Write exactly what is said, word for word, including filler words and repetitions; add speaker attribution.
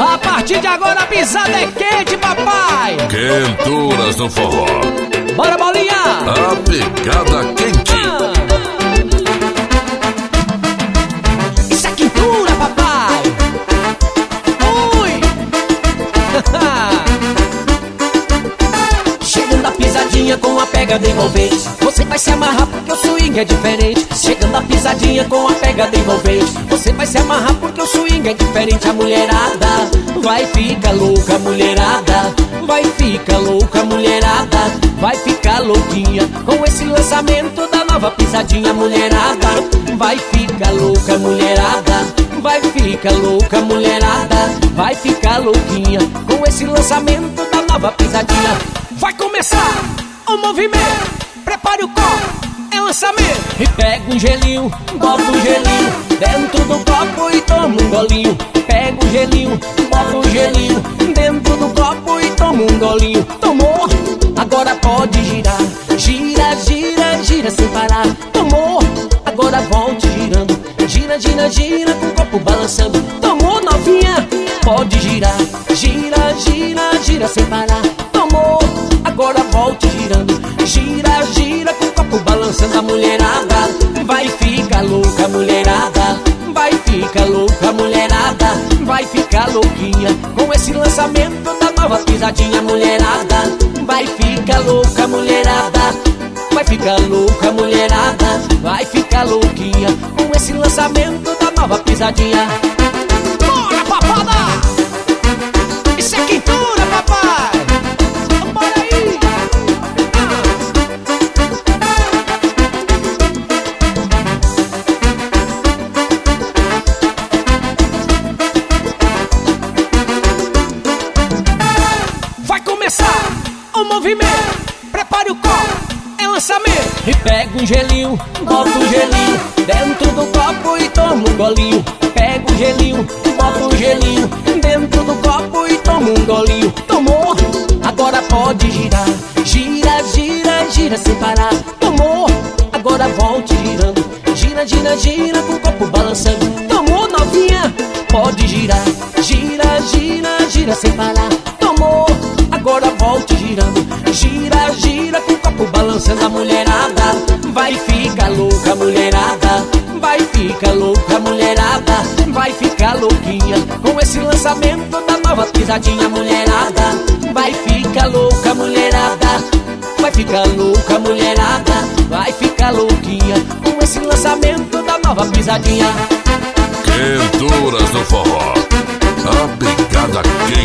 Speaker 1: A partir de agora a pisada é quente, papai.
Speaker 2: Quenturas no forró.
Speaker 1: Bora, bolinha.
Speaker 2: A pegada quente.
Speaker 1: Ah. Isso é quentura, papai. Ui. Chegando a pisadinha com a pegada envolvente. Você vai se amarrar porque o swing é diferente. Chegando a pisadinha com a pegada envolvente. Você vai se amarrar porque o swing é diferente. A mulherada vai ficar louca, mulherada vai ficar louca, mulherada vai ficar louquinha com esse lançamento da nova pisadinha. Mulherada vai ficar louca, mulherada vai ficar louca, mulherada vai ficar louquinha com esse lançamento da nova pisadinha. Vai começar o movimento, prepare o copo, é lançamento. E pega um gelinho, bota um gelinho dentro do copo e toma um golinho. Pega um gelinho, bota um gelinho dentro do copo e toma um golinho. Tomou, agora pode girar. Gira, gira, gira sem parar. Tomou, agora volte girando. Gira, gira, gira com o copo balançando. Tomou, novinha, pode girar. Gira, gira, gira sem parar. Tomou, agora volte girando. Gira, gira com o copo balançando. A mulherada vai ficar louca, mulherada vai ficar louca, mulherada vai ficar louquinha com esse lançamento da nova pisadinha. Mulherada vai ficar louca, mulherada vai ficar louca, mulherada vai ficar louquinha com esse lançamento da nova pisadinha. Bora, papada! Isso é quentura, papai! Bora aí! O movimento, prepare o copo, é lançamento. E pega um gelinho, bota um gelinho dentro do copo e toma um golinho. Pega um gelinho, bota um gelinho dentro do copo e toma um golinho. Tomou, agora pode girar. Gira, gira, gira sem parar. Tomou, agora volte girando. Gira, gira, gira com o copo balançando. Tomou, novinha, pode girar. Gira, gira, gira sem parar. Tomou, agora volte girando. Gira, gira com o copo balançando. A mulherada vai ficar louca, mulherada vai ficar louca, mulherada vai ficar louquinha com esse lançamento da nova pisadinha. Mulherada vai ficar louca, mulherada vai ficar louca, mulherada vai ficar louquinha com esse lançamento da nova pisadinha.
Speaker 2: Quenturas no forró. A pegada quente.